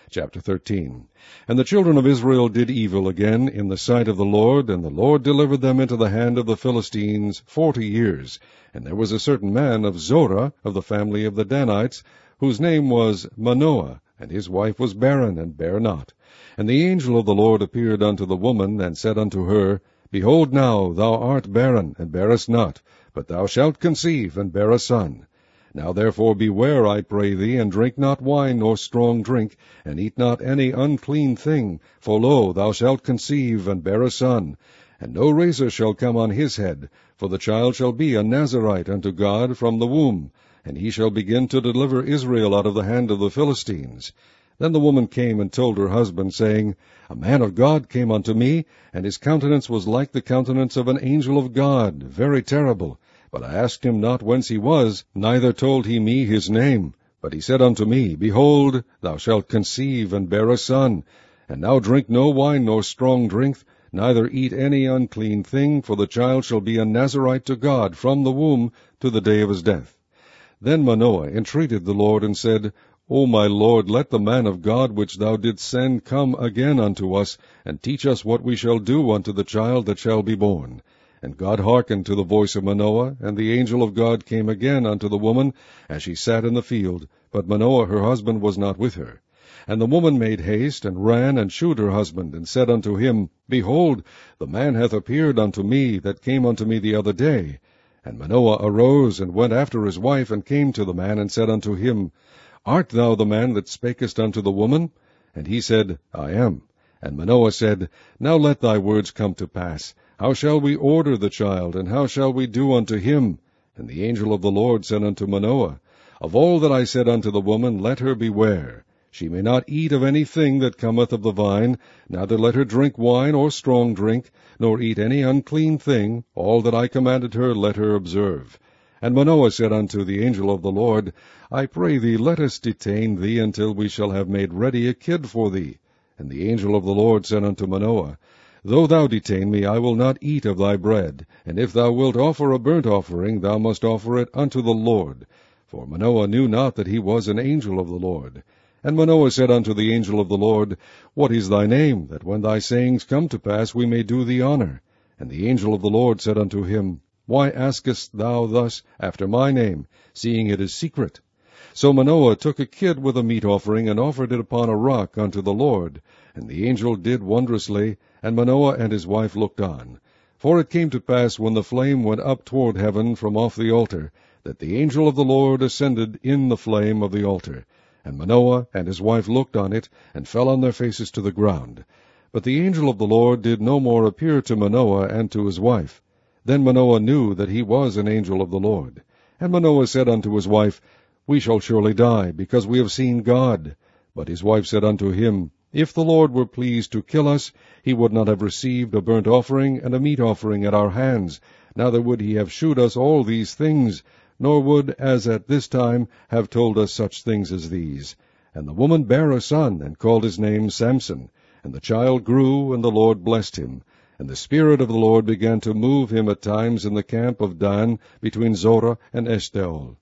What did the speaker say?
Chapter 13. And the children of Israel did evil again in the sight of the Lord, and the Lord delivered them into the hand of the Philistines 40 years. And there was a certain man of Zorah, of the family of the Danites, whose name was Manoah, and his wife was barren, and bare not. And the angel of the Lord appeared unto the woman, and said unto her, Behold now, thou art barren, and bearest not, but thou shalt conceive, and bear a son. Now therefore beware, I pray thee, and drink not wine nor strong drink, and eat not any unclean thing, for lo, thou shalt conceive, and bear a son. And no razor shall come on his head, for the child shall be a Nazarite unto God from the womb, and he shall begin to deliver Israel out of the hand of the Philistines. Then the woman came and told her husband, saying, A man of God came unto me, and his countenance was like the countenance of an angel of God, very terrible. But I asked him not whence he was, neither told he me his name. But he said unto me, Behold, thou shalt conceive, and bear a son. And now drink no wine nor strong drink, neither eat any unclean thing, for the child shall be a Nazarite to God from the womb to the day of his death. Then Manoah entreated the Lord, and said, O my Lord, let the man of God which thou didst send come again unto us, and teach us what we shall do unto the child that shall be born. And God hearkened to the voice of Manoah, and the angel of God came again unto the woman, as she sat in the field, but Manoah her husband was not with her. And the woman made haste, and ran, and shewed her husband, and said unto him, Behold, the man hath appeared unto me, that came unto me the other day. And Manoah arose, and went after his wife, and came to the man, and said unto him, Art thou the man that spakest unto the woman? And he said, I am. And Manoah said, Now let thy words come to pass. How shall we order the child, and how shall we do unto him? And the angel of the Lord said unto Manoah, Of all that I said unto the woman, let her beware. She may not eat of any thing that cometh of the vine, neither let her drink wine or strong drink, nor eat any unclean thing. All that I commanded her, let her observe. And Manoah said unto the angel of the Lord, I pray thee, let us detain thee until we shall have made ready a kid for thee. And the angel of the Lord said unto Manoah, Though thou detain me, I will not eat of thy bread, and if thou wilt offer a burnt offering, thou must offer it unto the Lord. For Manoah knew not that he was an angel of the Lord. And Manoah said unto the angel of the Lord, What is thy name, that when thy sayings come to pass we may do thee honor? And the angel of the Lord said unto him, Why askest thou thus after my name, seeing it is secret? So Manoah took a kid with a meat offering, and offered it upon a rock unto the Lord. And the angel did wondrously, and Manoah and his wife looked on. For it came to pass, when the flame went up toward heaven from off the altar, that the angel of the Lord ascended in the flame of the altar. And Manoah and his wife looked on it, and fell on their faces to the ground. But the angel of the Lord did no more appear to Manoah and to his wife. Then Manoah knew that he was an angel of the Lord. And Manoah said unto his wife, We shall surely die, because we have seen God. But his wife said unto him, If the Lord were pleased to kill us, he would not have received a burnt offering and a meat offering at our hands, neither would he have shewed us all these things, nor would, as at this time, have told us such things as these. And the woman bare a son, and called his name Samson. And the child grew, and the Lord blessed him. And the Spirit of the Lord began to move him at times in the camp of Dan, between Zorah and Eshtaol.